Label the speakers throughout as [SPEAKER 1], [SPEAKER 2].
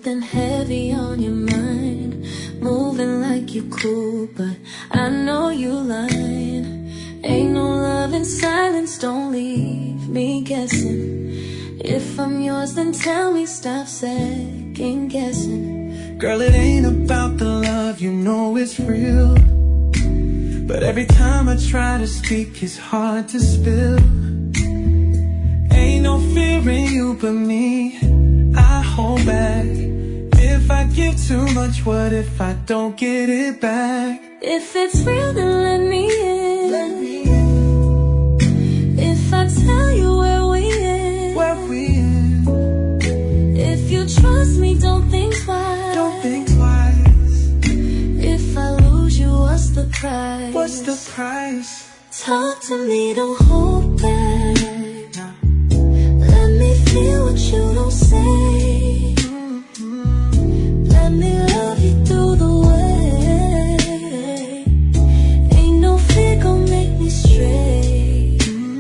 [SPEAKER 1] something heavy on your mind, moving like you cool, but I know you lying. Ain't no love in silence, don't leave me guessing. If I'm yours, then tell me, stop second guessing.
[SPEAKER 2] Girl, it ain't about the love, you know it's real, but every time I try to speak, it's hard to spill. Ain't no fear in you but me, I hold back. If I give too much, what if I don't get it back?
[SPEAKER 1] If it's real, then let me in.
[SPEAKER 2] Let me in.
[SPEAKER 1] If I tell you where we in,
[SPEAKER 2] where we in.
[SPEAKER 1] If you trust me, don't think twice.
[SPEAKER 2] Don't think twice.
[SPEAKER 1] If I lose you, what's the price?
[SPEAKER 2] What's the price?
[SPEAKER 1] Talk to me, don't hold back. Let me feel what you don't say. Let me love you through the way. Ain't no fear gon' make me stray.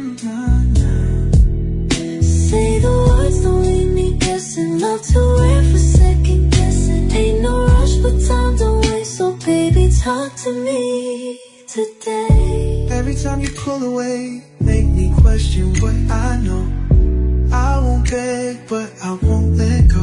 [SPEAKER 1] Say the words, don't leave me guessing. Love too rare for second guessing. Ain't no rush, but time don't waste. So baby, talk to me today.
[SPEAKER 2] Every time you pull away, make me question what I know. I won't beg, but I won't let go.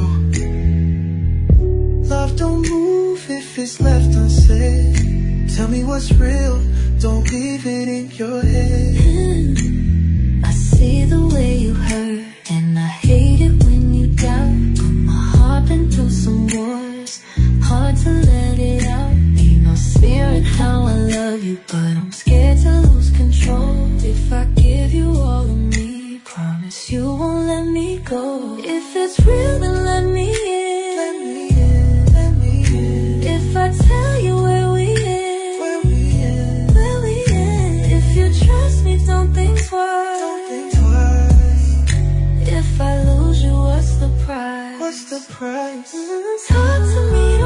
[SPEAKER 2] Love don't move if it's left unsaid. Tell me what's real, don't leave it in your head.
[SPEAKER 1] I see the way you hurt, and I hate it when you doubt. But my heart been through some wars, hard to let it out. Ain't no spirit how I love you, but I'm scared to lose control. If I give you all of me, promise you won't let me go. If it's real, then let me in.
[SPEAKER 2] Let me in, let me in.
[SPEAKER 1] If I tell you where we in,
[SPEAKER 2] where we in,
[SPEAKER 1] where we in. If you trust me, don't think twice.
[SPEAKER 2] Don't think twice.
[SPEAKER 1] If I lose you, what's the price?
[SPEAKER 2] What's the price?
[SPEAKER 1] Talk to me.